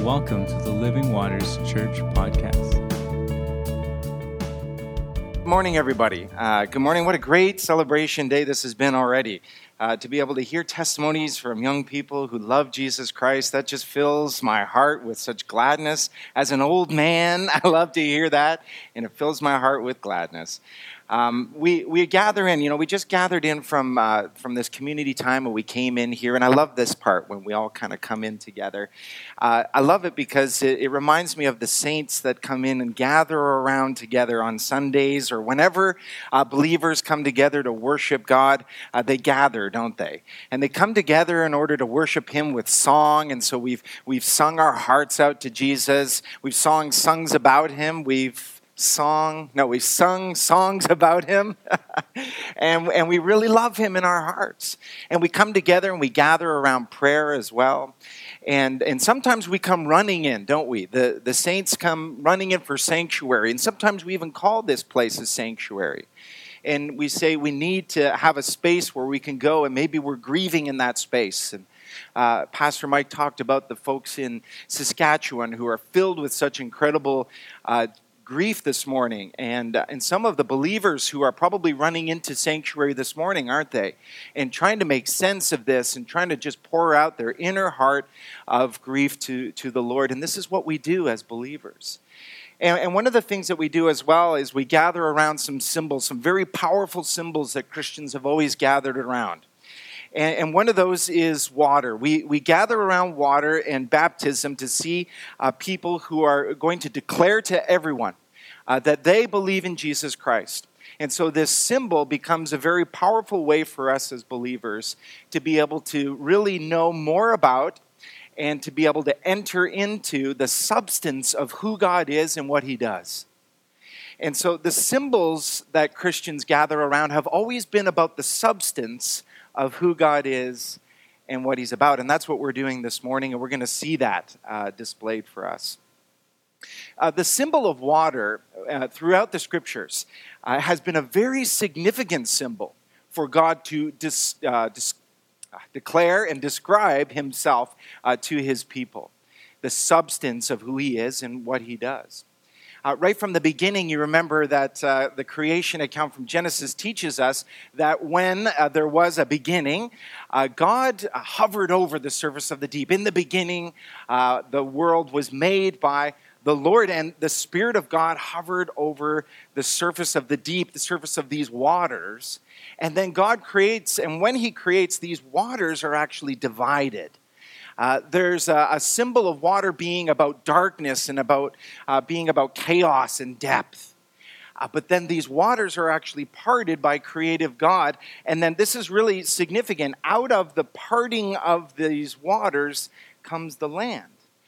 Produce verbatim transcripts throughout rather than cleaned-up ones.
Welcome to the Living Waters Church podcast. Good morning, everybody. Uh, good morning. What a great celebration day this has been already. Uh, to be able to hear testimonies from young people who love Jesus Christ, that just fills my heart with such gladness. As an old man, I love to hear that, and it fills my heart with gladness. Um, we we gather in, you know, we just gathered in from uh, from this community time when we came in here, and I love this part when we all kind of come in together. Uh, I love it because it, it reminds me of the saints that come in and gather around together on Sundays or whenever uh, believers come together to worship God. Uh, they gather, don't they? And they come together in order to worship Him with song, and so we've we've sung our hearts out to Jesus. We've sung songs about Him. We've Song, no, we sung songs about Him, and, and we really love Him in our hearts. And we come together and we gather around prayer as well. And and sometimes we come running in, don't we? The, the saints come running in for sanctuary. And sometimes we even call this place a sanctuary. And we say we need to have a space where we can go, and maybe we're grieving in that space. And uh, Pastor Mike talked about the folks in Saskatchewan who are filled with such incredible uh grief this morning, and uh, and some of the believers who are probably running into sanctuary this morning, aren't they? And trying to make sense of this and trying to just pour out their inner heart of grief to, to the Lord. And this is what we do as believers. And, and one of the things that we do as well is we gather around some symbols, some very powerful symbols that Christians have always gathered around. And, and one of those is water. We we gather around water and baptism to see uh, people who are going to declare to everyone uh, that they believe in Jesus Christ. And so this symbol becomes a very powerful way for us as believers to be able to really know more about and to be able to enter into the substance of who God is and what He does. And so the symbols that Christians gather around have always been about the substance of who God is and what He's about. And that's what we're doing this morning, and we're going to see that uh, displayed for us. Uh, the symbol of water uh, throughout the Scriptures uh, has been a very significant symbol for God to dis, uh, dis, uh, declare and describe Himself uh, to His people, the substance of who He is and what He does. Uh, right from the beginning, you remember that uh, the creation account from Genesis teaches us that when uh, there was a beginning, uh, God hovered over the surface of the deep. In the beginning, uh, the world was made by the Lord, and the Spirit of God hovered over the surface of the deep, the surface of these waters. And then God creates, and when He creates, these waters are actually divided. Uh, there's a, a symbol of water being about darkness and about uh, being about chaos and depth. Uh, but then these waters are actually parted by creative God. And then this is really significant. Out of the parting of these waters comes the land.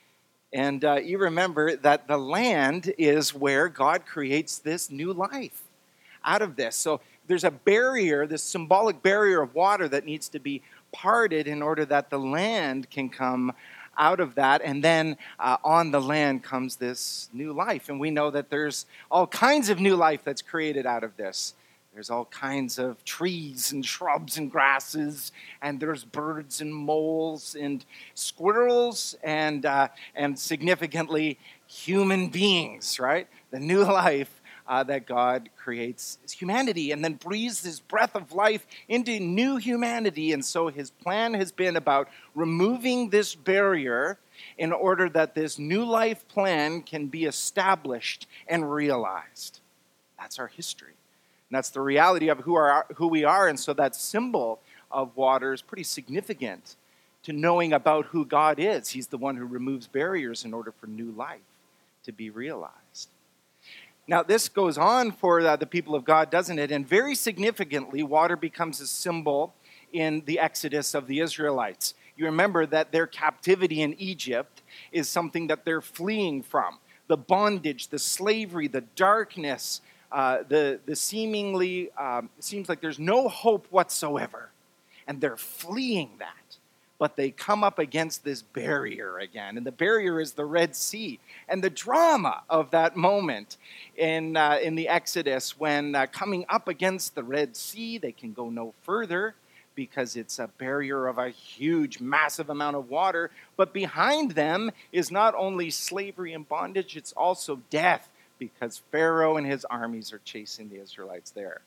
And uh, you remember that the land is where God creates this new life out of this. So there's a barrier, this symbolic barrier of water that needs to be parted in order that the land can come out of that, and then uh, on the land comes this new life. And we know that there's all kinds of new life that's created out of this. There's all kinds of trees and shrubs and grasses, and there's birds and moles and squirrels and uh, and significantly human beings, right? The new life Uh, that God creates is humanity and then breathes His breath of life into new humanity. And so His plan has been about removing this barrier in order that this new life plan can be established and realized. That's our history. And that's the reality of who, are, who we are. And so that symbol of water is pretty significant to knowing about who God is. He's the one who removes barriers in order for new life to be realized. Now, this goes on for uh, the people of God, doesn't it? And very significantly, water becomes a symbol in the exodus of the Israelites. You remember that their captivity in Egypt is something that they're fleeing from. The bondage, the slavery, the darkness, uh, the, the seemingly, um, it seems like there's no hope whatsoever. And they're fleeing that. But they come up against this barrier again. And the barrier is the Red Sea. And the drama of that moment in, uh, in the Exodus when uh, coming up against the Red Sea, they can go no further because it's a barrier of a huge, massive amount of water. But behind them is not only slavery and bondage, it's also death, because Pharaoh and his armies are chasing the Israelites there.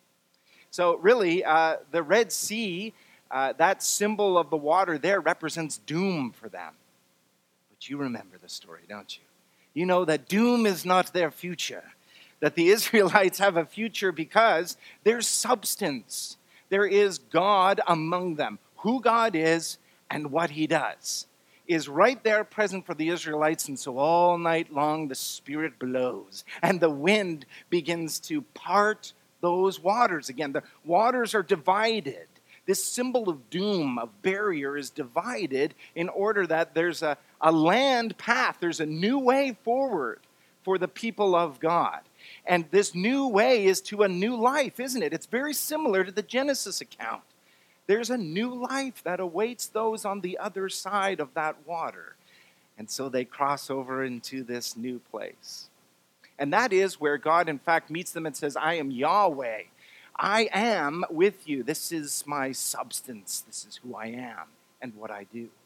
So really, uh, the Red Sea, uh, that symbol of the water there, represents doom for them. But you remember the story, don't you? You know that doom is not their future, that the Israelites have a future because there's substance. There is God among them. Who God is and what he does is right there present for the Israelites. And so all night long the Spirit blows and the wind begins to part those waters again. The waters are divided. This symbol of doom, of barrier, is divided in order that there's a, a land path. There's a new way forward for the people of God. And this new way is to a new life, isn't it? It's very similar to the Genesis account. There's a new life that awaits those on the other side of that water. And so they cross over into this new place. And that is where God, in fact, meets them and says, I am Yahweh. I am with you. This is my substance. This is who I am and what I do.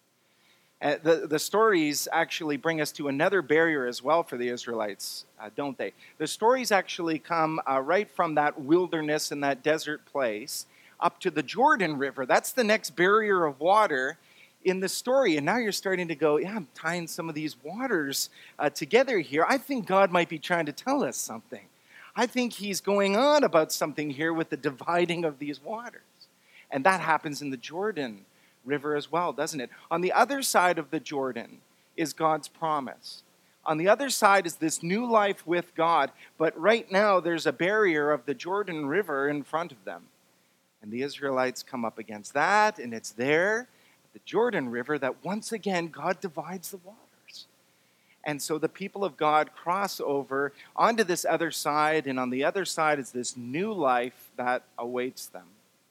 Uh, the, the stories actually bring us to another barrier as well for the Israelites, uh, don't they? The stories actually come uh, right from that wilderness and that desert place up to the Jordan River. That's the next barrier of water in the story. And now you're starting to go, yeah, I'm tying some of these waters uh, together here. I think God might be trying to tell us something. I think he's going on about something here with the dividing of these waters. And that happens in the Jordan River as well, doesn't it? On the other side of the Jordan is God's promise. On the other side is this new life with God. But right now there's a barrier of the Jordan River in front of them. And the Israelites come up against that, and it's there, at the Jordan River, that once again God divides the waters. And so the people of God cross over onto this other side, and on the other side is this new life that awaits them.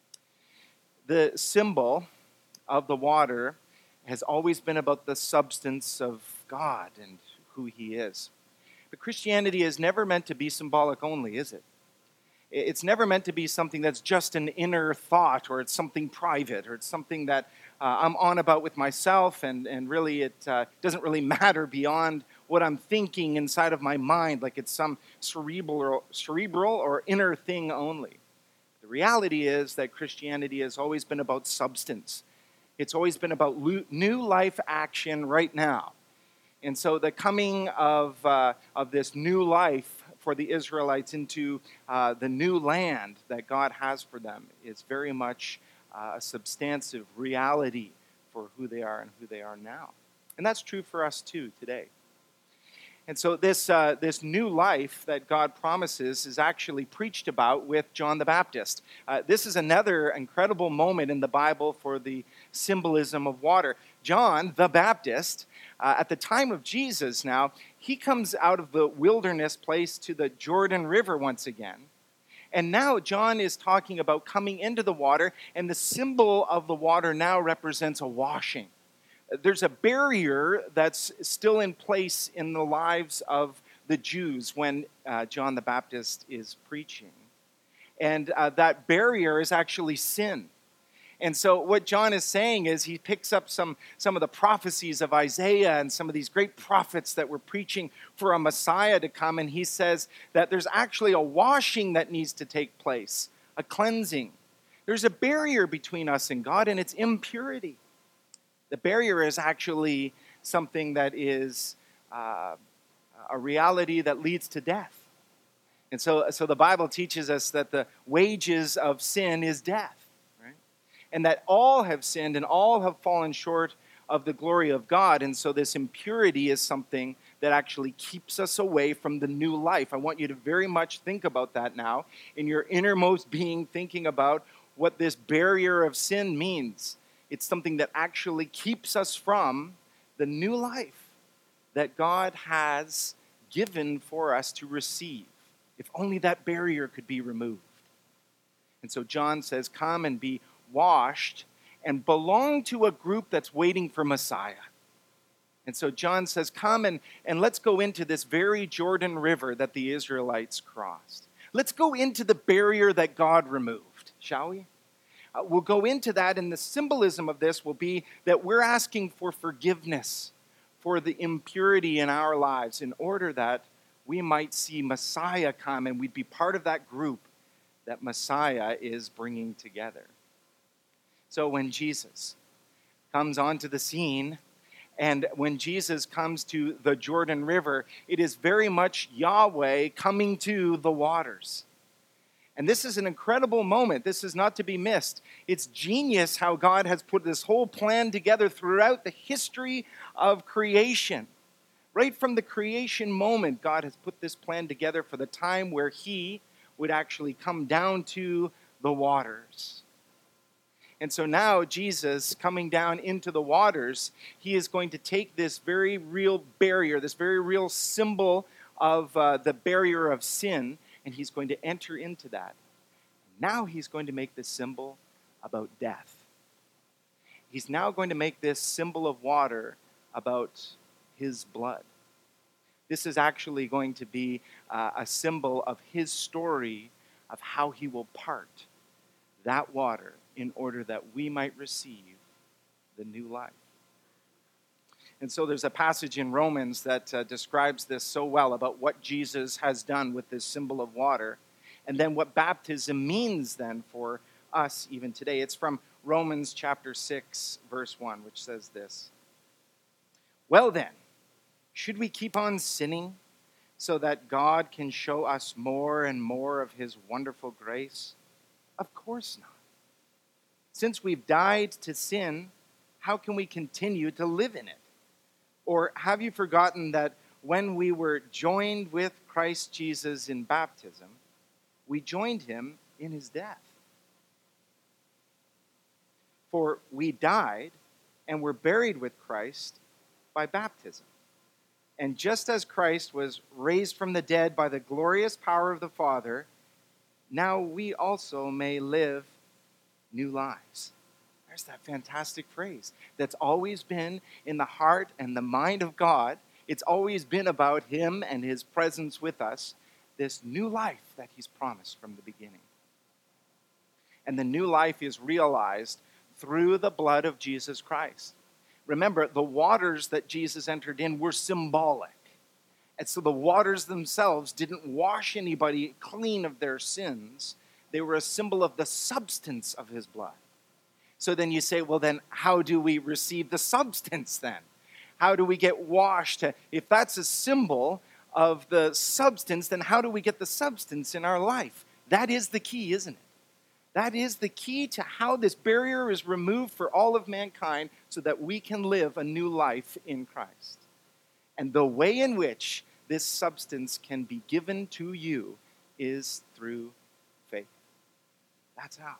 The symbol of the water has always been about the substance of God and who he is. But Christianity is never meant to be symbolic only, is it? It's never meant to be something that's just an inner thought, or it's something private, or it's something that uh, I'm on about with myself, and, and really it uh, doesn't really matter beyond what I'm thinking inside of my mind, like it's some cerebral or, cerebral or inner thing only. The reality is that Christianity has always been about substance. It's always been about new life action right now. And so the coming of, uh, of this new life for the Israelites into uh, the new land that God has for them is very much uh, a substantive reality for who they are and who they are now. And that's true for us too today. And so this, uh, this new life that God promises is actually preached about with John the Baptist. Uh, this is another incredible moment in the Bible for the symbolism of water. John the Baptist, uh, at the time of Jesus now, he comes out of the wilderness place to the Jordan River once again. And now John is talking about coming into the water, and the symbol of the water now represents a washing. There's a barrier that's still in place in the lives of the Jews when uh, John the Baptist is preaching. And uh, that barrier is actually sin. And so what John is saying is he picks up some, some of the prophecies of Isaiah and some of these great prophets that were preaching for a Messiah to come, and he says that there's actually a washing that needs to take place, a cleansing. There's a barrier between us and God, and it's impurity. The barrier is actually something that is uh, a reality that leads to death. And so, so the Bible teaches us that the wages of sin is death, right? And that all have sinned and all have fallen short of the glory of God. And so this impurity is something that actually keeps us away from the new life. I want you to very much think about that now in your innermost being, thinking about what this barrier of sin means. It's something that actually keeps us from the new life that God has given for us to receive. If only that barrier could be removed. And so John says, come and be washed and belong to a group that's waiting for Messiah. And so John says, come and, and let's go into this very Jordan River that the Israelites crossed. Let's go into the barrier that God removed, shall we? Uh, we'll go into that, and the symbolism of this will be that we're asking for forgiveness for the impurity in our lives in order that we might see Messiah come and we'd be part of that group that Messiah is bringing together. So when Jesus comes onto the scene, and when Jesus comes to the Jordan River, it is very much Yahweh coming to the waters. And this is an incredible moment. This is not to be missed. It's genius how God has put this whole plan together throughout the history of creation. Right from the creation moment, God has put this plan together for the time where he would actually come down to the waters. And so now Jesus coming down into the waters, he is going to take this very real barrier, this very real symbol of uh, the barrier of sin, and he's going to enter into that. Now he's going to make this symbol about death. He's now going to make this symbol of water about his blood. This is actually going to be uh, a symbol of his story of how he will part that water in order that we might receive the new life. And so there's a passage in Romans that uh, describes this so well about what Jesus has done with this symbol of water, and then what baptism means then for us even today. It's from Romans chapter six, verse one, which says this: "Well then, should we keep on sinning so that God can show us more and more of his wonderful grace? Of course not. Since we've died to sin, how can we continue to live in it? Or have you forgotten that when we were joined with Christ Jesus in baptism, we joined him in his death? For we died and were buried with Christ by baptism. And just as Christ was raised from the dead by the glorious power of the Father, now we also may live new lives." There's that fantastic phrase that's always been in the heart and the mind of God. It's always been about him and his presence with us, this new life that he's promised from the beginning. And the new life is realized through the blood of Jesus Christ. Remember, the waters that Jesus entered in were symbolic. And so the waters themselves didn't wash anybody clean of their sins. They were a symbol of the substance of his blood. So then you say, well, then how do we receive the substance then? How do we get washed? If that's a symbol of the substance, then how do we get the substance in our life? That is the key, isn't it? That is the key to how this barrier is removed for all of mankind so that we can live a new life in Christ. And the way in which this substance can be given to you is through faith. That's how.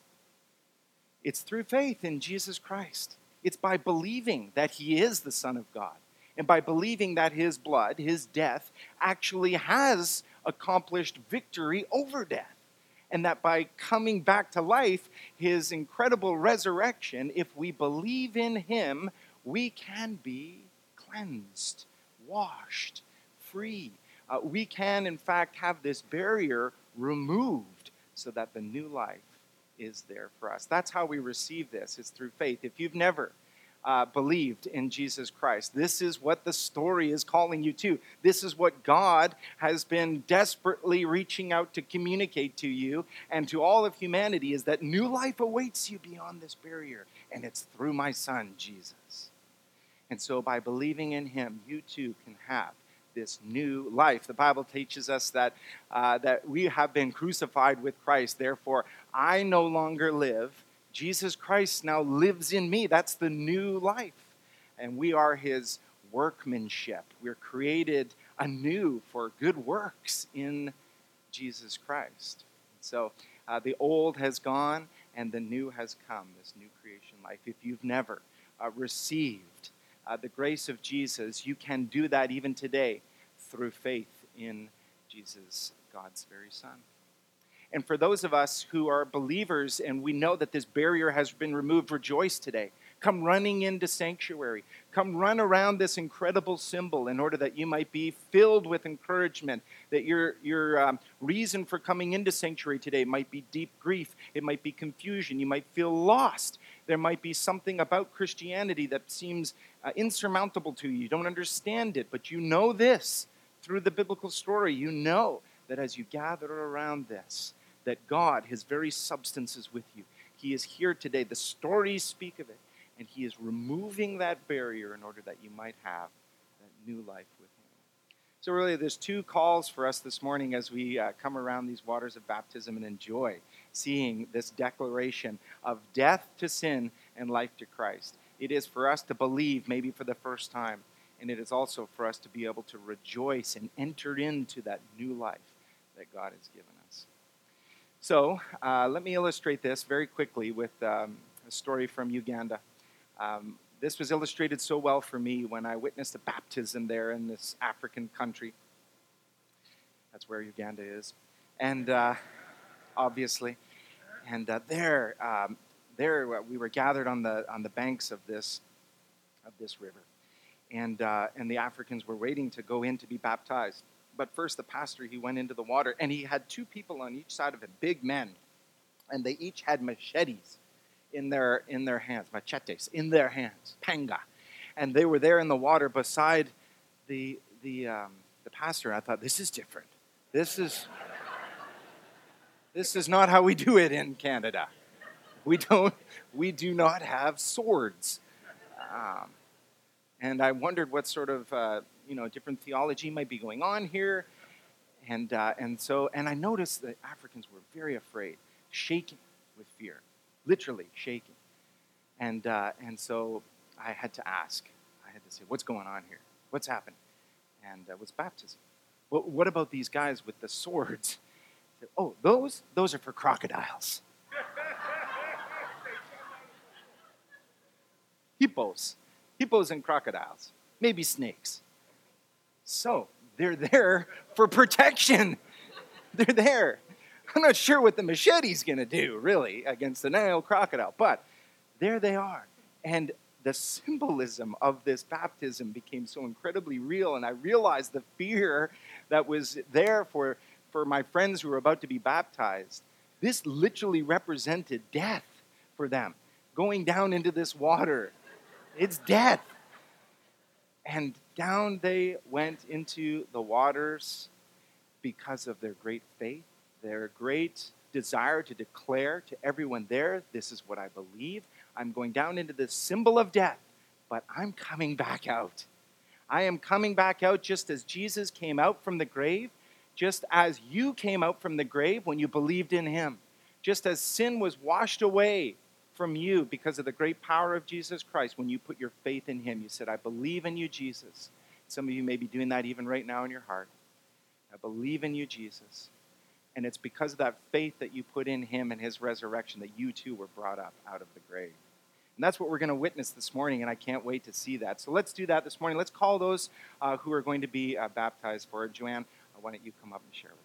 It's through faith in Jesus Christ. It's by believing that he is the Son of God, and by believing that his blood, his death, actually has accomplished victory over death. And that by coming back to life, his incredible resurrection, if we believe in him, we can be cleansed, washed, free. Uh, we can, in fact, have this barrier removed so that the new life is there for us. That's how we receive this. It's through faith. If you've never uh, believed in Jesus Christ, this is what the story is calling you to. This is what God has been desperately reaching out to communicate to you and to all of humanity, is that new life awaits you beyond this barrier, and it's through my Son, Jesus. And so by believing in him, you too can have this new life. The Bible teaches us that uh, that we have been crucified with Christ. Therefore, I no longer live. Jesus Christ now lives in me. That's the new life. And we are his workmanship. We're created anew for good works in Jesus Christ. So uh, the old has gone and the new has come, this new creation life. If you've never uh, received Uh, the grace of Jesus, you can do that even today through faith in Jesus, God's very Son. And for those of us who are believers and we know that this barrier has been removed, rejoice today. Come running into sanctuary. Come run around this incredible symbol in order that you might be filled with encouragement, that your, your um, reason for coming into sanctuary today might be deep grief. It might be confusion. You might feel lost. There might be something about Christianity that seems uh, insurmountable to you. You don't understand it, but you know this through the biblical story. You know that as you gather around this, that God, his very substance is with you. He is here today. The stories speak of it. And he is removing that barrier in order that you might have that new life with him. So really, there's two calls for us this morning as we uh, come around these waters of baptism and enjoy seeing this declaration of death to sin and life to Christ. It is for us to believe, maybe for the first time, and it is also for us to be able to rejoice and enter into that new life that God has given us. So uh, let me illustrate this very quickly with um, a story from Uganda. Um, this was illustrated so well for me when I witnessed a baptism there in this African country. That's where Uganda is. And uh, obviously, and uh, there, um, there we were gathered on the on the banks of this of this river, and uh, and the Africans were waiting to go in to be baptized. But first, the pastor, he went into the water, and he had two people on each side of him, big men, and they each had machetes in their in their hands, machetes in their hands, panga, and they were there in the water beside the the um, the pastor. I thought, this is different. This is this is not how we do it in Canada. We don't we do not have swords, um, and I wondered what sort of uh, you know different theology might be going on here, and uh, and so and I noticed that Africans were very afraid, shaking with fear. Literally shaking. And uh, and so I had to ask. I had to say, what's going on here? What's happening? And uh, it was baptism. Well, what about these guys with the swords? I said, oh, those? Those are for crocodiles. Hippos. Hippos and crocodiles. Maybe snakes. So they're there for protection. They're there. I'm not sure what the machete's going to do, really, against the Nile crocodile. But there they are. And the symbolism of this baptism became so incredibly real. And I realized the fear that was there for, for my friends who were about to be baptized. This literally represented death for them. Going down into this water. It's death. And down they went into the waters because of their great faith. Their great desire to declare to everyone there, this is what I believe. I'm going down into this symbol of death, but I'm coming back out. I am coming back out just as Jesus came out from the grave, just as you came out from the grave when you believed in him, just as sin was washed away from you because of the great power of Jesus Christ when you put your faith in him. You said, I believe in you, Jesus. Some of you may be doing that even right now in your heart. I believe in you, Jesus. And it's because of that faith that you put in him and his resurrection that you too were brought up out of the grave. And that's what we're going to witness this morning, and I can't wait to see that. So let's do that this morning. Let's call those uh, who are going to be uh, baptized for it. Joanne, uh, why don't you come up and share with us?